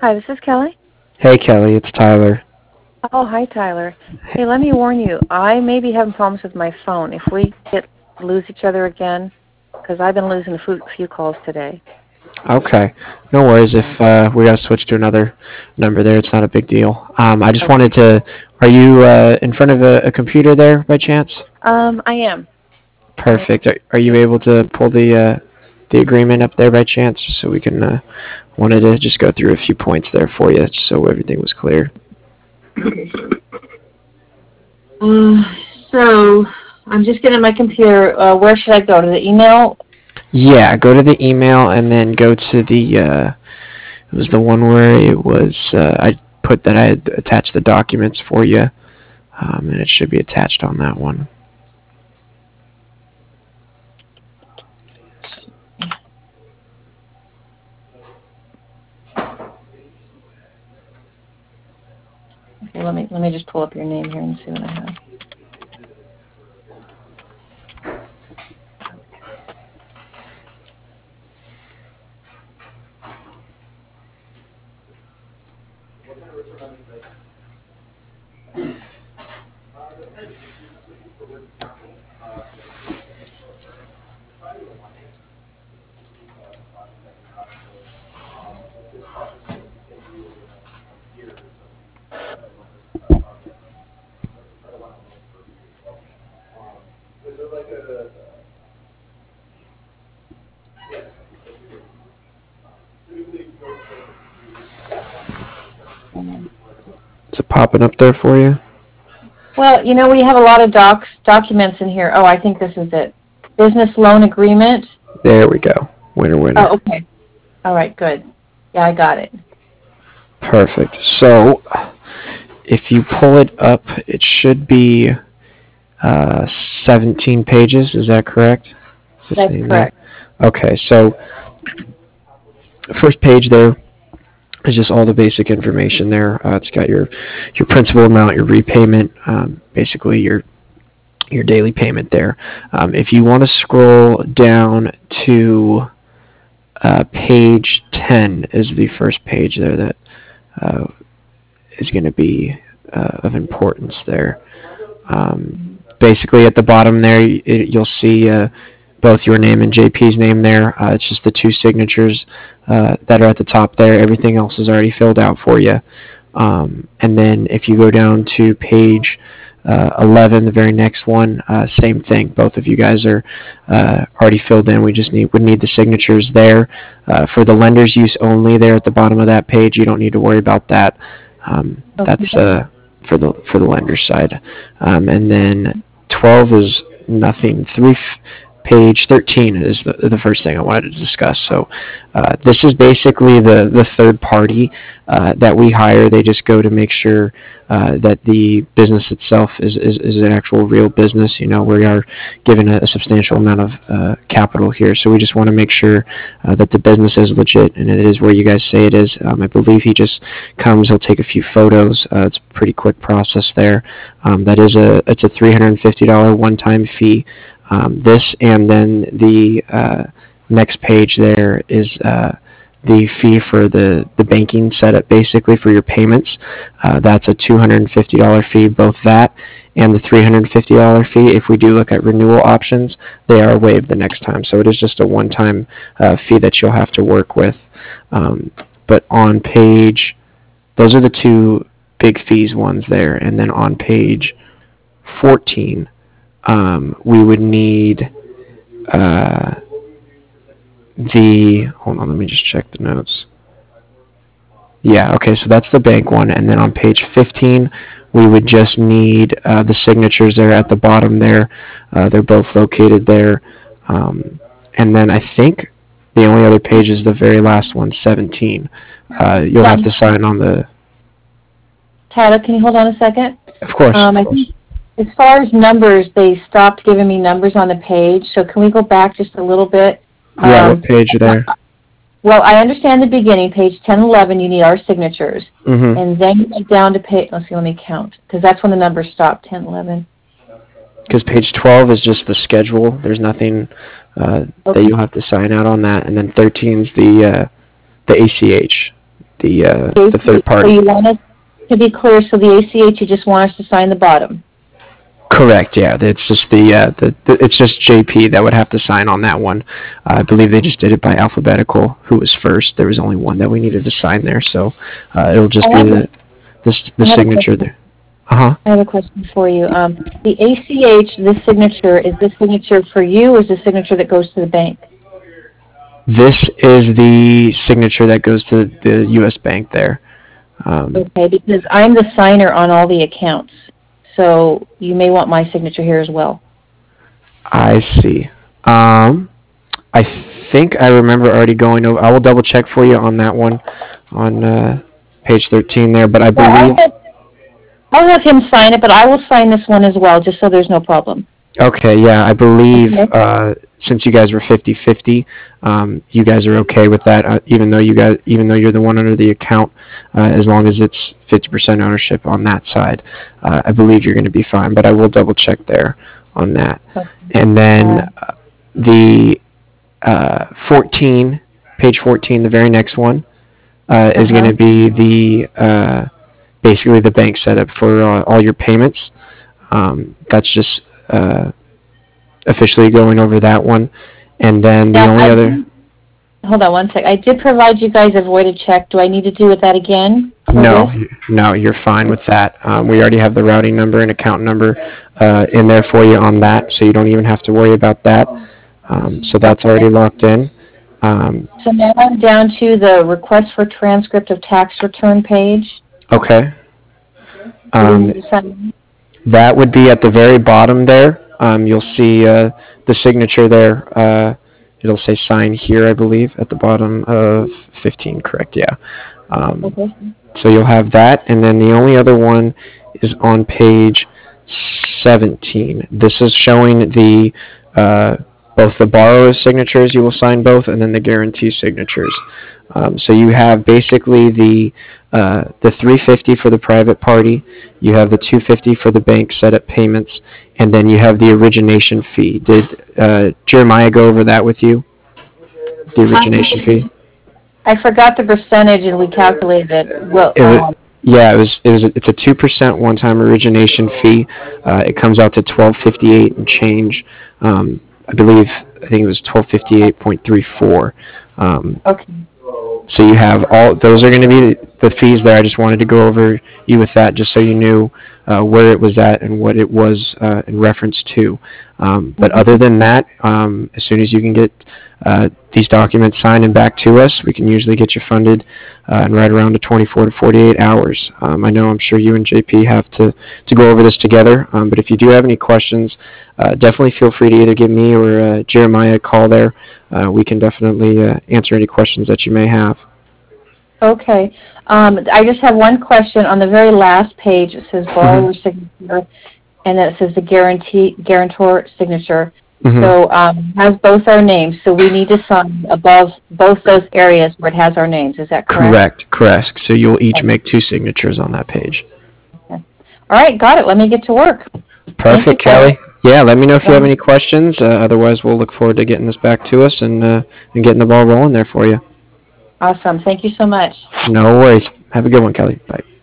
Hi, this is Kelly. Hey Kelly, it's Tyler. Oh, hi, Tyler. Hey, let me warn you. I may be having problems with my phone. If we lose each other again, because I've been losing a few calls today. Okay, no worries Yeah. if we got to switch to another number there. It's not a big deal. I just Okay. wanted to. Are you in front of a computer there by chance? I am. I Perfect. Are you am. able to pull the agreement up there by chance, just so we can? Wanted to just go through a few points there for you, just so everything was clear. Uh, so I'm just getting my computer. Where should I go? To the email? Yeah, go to the email and then go to the. It was the one where it was. I put that I had attached the documents for you, and it should be attached on that one. Okay, let me just pull up your name here and see what I have. Is it popping up there for you? Well, we have a lot of documents in here. Oh, I think this is it. Business loan agreement. There we go. Winner, winner. Oh, okay. All right, good. Yeah, I got it. Perfect. So, if you pull it up, it should be 17 pages. Is that correct? Is it That's saying there? correct. Okay, so first page there is just all the basic information there. It's got your principal amount, your repayment, basically your daily payment there. If you want to scroll down to page 10 is the first page there that uh, is going to be of importance there. Basically, at the bottom there, you'll see both your name and JP's name there. It's just the two signatures that are at the top there. Everything else is already filled out for you. And then if you go down to page 11, the very next one, same thing. Both of you guys are already filled in. We just would need the signatures there. For the lender's use only there at the bottom of that page, you don't need to worry about that. That's Okay. for the lender's side. And then 12 is nothing. Page 13 is the first thing I wanted to discuss. So this is basically the third party that we hire. They just go to make sure that the business itself is an actual real business. We are given a substantial amount of capital here, so we just want to make sure that the business is legit and it is where you guys say it is. I believe he just comes, he'll take a few photos. It's a pretty quick process there. It's a $350 one-time fee. This and then the next page there is the fee for the banking setup, basically for your payments. That's a $250 fee, both that and the $350 fee. If we do look at renewal options, they are waived the next time. So it is just a one-time fee that you'll have to work with. But on page, those are the two big fees ones there. And then on page 14, we would need hold on, let me just check the notes. Yeah, okay, so that's the bank one. And then on page 15, we would just need the signatures there at the bottom there. They're both located there. And then I think the only other page is the very last one, 17. You'll have to sign on the. Tyler, can you hold on a second? Of course. I think as far as numbers, they stopped giving me numbers on the page. So can we go back just a little bit? Yeah, what page there? Well, I understand the beginning, page 10, 11, you need our signatures. Mm-hmm. And then you get down to page, let's see, let me count, because that's when the numbers stop, 10, 11. Because page 12 is just the schedule. There's nothing that you'll have to sign out on that. And then 13 is the ACH. the third So party. you want us to be clear, so the ACH, you just want us to sign the bottom. Correct. Yeah, it's just it's just JP that would have to sign on that one. I believe they just did it by alphabetical. Who was first? There was only one that we needed to sign there, so it'll just be the signature there. I have a question for you. The ACH, this signature, is this signature for you, or is this signature that goes to the bank? This is the signature that goes to the U.S. bank there. Okay, because I'm the signer on all the accounts, so you may want my signature here as well. I see. I think I remember already going over. I will double check for you on that one, on page 13 there. But I believe. I'll have him sign it, but I will sign this one as well, just so there's no problem. Okay, yeah, I believe Okay. Since you guys were 50-50, you guys are okay with that, even though you're the one under the account, as long as it's 50% ownership on that side. I believe you're going to be fine, but I will double check there on that. Okay. And then the 14, page 14, the very next one, is going to be the basically the bank setup for all your payments. That's just officially going over that one. And then the only other... Hold on one sec. I did provide you guys a voided check. Do I need to do with that again? No, you're fine with that. We already have the routing number and account number in there for you on that, so you don't even have to worry about that. So that's already locked in. So now I'm down to the request for transcript of tax return page. Okay. That would be at the very bottom there. You'll see the signature there. It'll say sign here, I believe, at the bottom of 15, correct? Yeah. So you'll have that, and then the only other one is on page 17. This is showing the both the borrower's signatures, you will sign both, and then the guarantee signatures. So you have basically the $350 for the private party, you have the $250 for the bank setup payments, and then you have the origination fee. Did Jeremiah go over that with you? The origination fee? I forgot the percentage, and we calculated it. Well, yeah, it's a 2% one-time origination fee. It comes out to $12.58 and change. I think it was 1258.34. Okay. So you have those are going to be the fees there. I just wanted to go over you with that just so you knew where it was at and what it was in reference to. But other than that, as soon as you can get these documents signed and back to us, we can usually get you funded in right around to 24 to 48 hours. I'm sure you and JP have to go over this together, but if you do have any questions, definitely feel free to either give me or Jeremiah a call there. We can definitely answer any questions that you may have. Okay. I just have one question. On the very last page, it says borrower signature, and then it says the guarantor signature. So has both our names. So we need to sign above both those areas where it has our names. Is that correct? Correct. So you'll each make 2 signatures on that page. Okay. All right, got it. Let me get to work. Perfect, Kelly. Yeah, let me know if you have any questions. Otherwise, we'll look forward to getting this back to us and getting the ball rolling there for you. Awesome. Thank you so much. No worries. Have a good one, Kelly. Bye.